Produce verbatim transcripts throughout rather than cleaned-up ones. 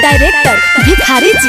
Director भिखारी जी।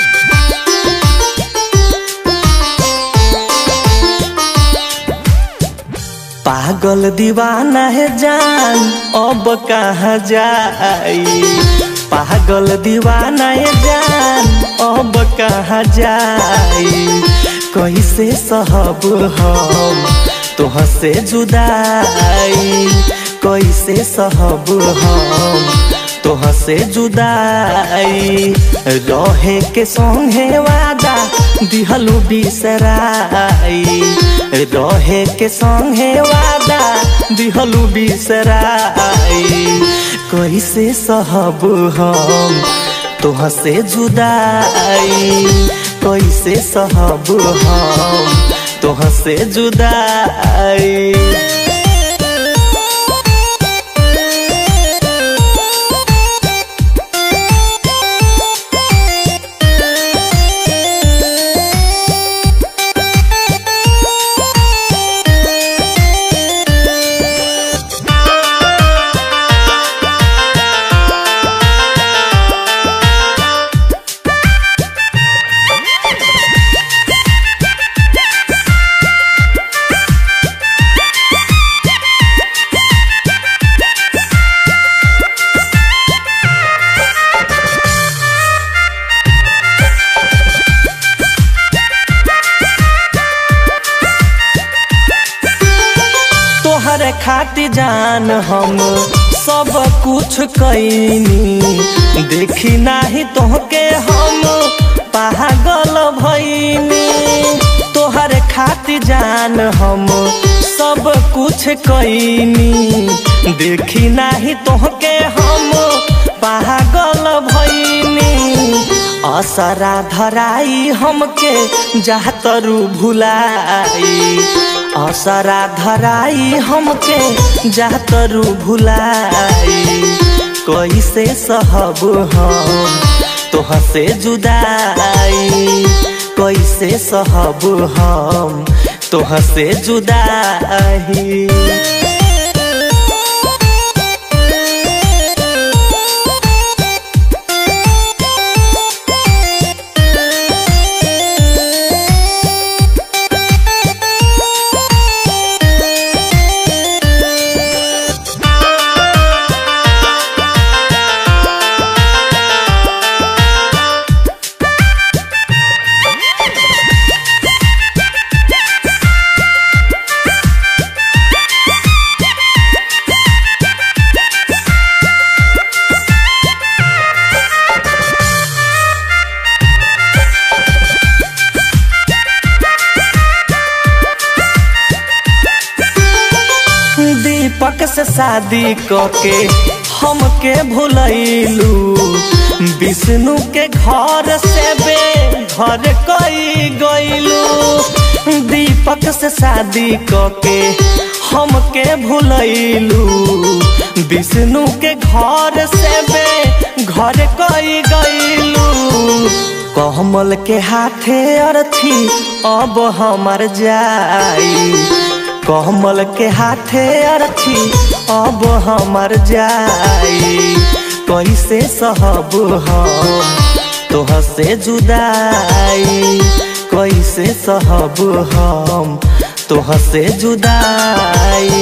पागल दीवाना है जान अब कहाँ जाई, पागल दीवाना है जान अब कहाँ जाई। कैसे सहब हम तोह से जुदाई, कैसे सहब हम तोह से जुदाई। रहे के संगे वादा दिहलु बिसराई, रहे के संगे वादा दिहलु बिसराई। कैसे सहब हम तोह से जुदाई, कैसे सहब हम तोह से जुदाई। तोहरे खातिर जान हम सब कुछ कईनी, देखी नाही तोहके हम पागल भईनी। तोहरे खातिर जान हम सब कुछ कईनी, देखी नाही तोहके हम पागल भईनी। असरा धराई हमके जातरू भुलाई, असरा धराई हमके जातरू भुलाई। कैसे सहब हम तोह से जुदाई, कैसे सहब हम तोह से जुदाई। दीपक से शादी करके हमके भुलैलू, विष्णु के घर से बेघर कई गईलू। दीपक से शादी करके हमके भुलैलू, विष्णु के घर से बेघर कई गईलू। कमल के हाथे अर्थी अब हमर जाई, कमल के हाथे अर्थी अब हमर जाई। कैसे सहब हम तोह से जुदाई, कैसे सहब हम तोह से जुदाई।